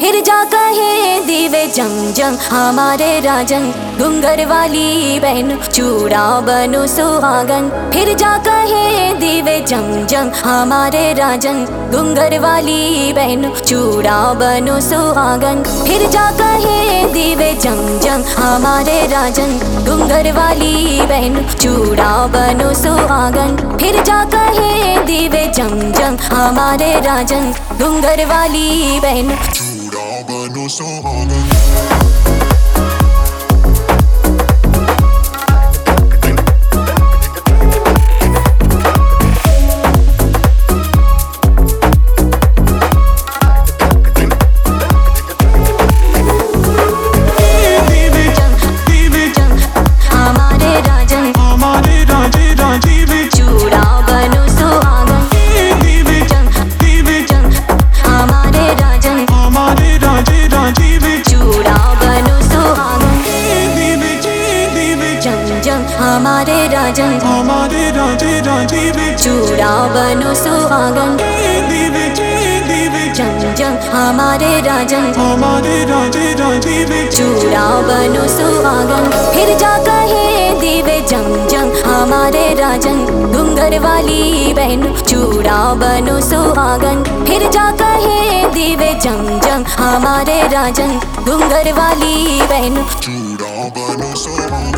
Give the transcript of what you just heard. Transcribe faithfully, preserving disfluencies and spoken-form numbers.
फिर जा कहे दीवे जंग जंग हमारे राजन, घुंघर वाली बहन चूड़ा बनो सुहागन। फिर जा कहे दीवे जंग जंग हमारे राजन, घुंघर वाली बहन चूड़ा बनो सुहागन। फिर जा कहे दीवे जंग जंग हमारे राजन, घुंघर वाली बहन चूड़ा बनो सुहागन। फिर जा कहे दीवे जंग जंग हमारे राजन, घुंघर वाली बहन चूड़ा बनो सुहागन। हमारे राजन हमारे राजे राजीव चूड़ा बनो सुहागन। जंग जंग हमारे राजन हमारे राजे राजीव चूड़ा बनो सुहागन। फिर जा कहे दीवे जंग जंग हमारे राजन, घुंघर वाली बहन चूड़ा बनो सुहागन। फिर जा कहे दीवे जंग जंग हमारे राजन, घुंघर वाली बहन चूड़ा बनो सुहागन।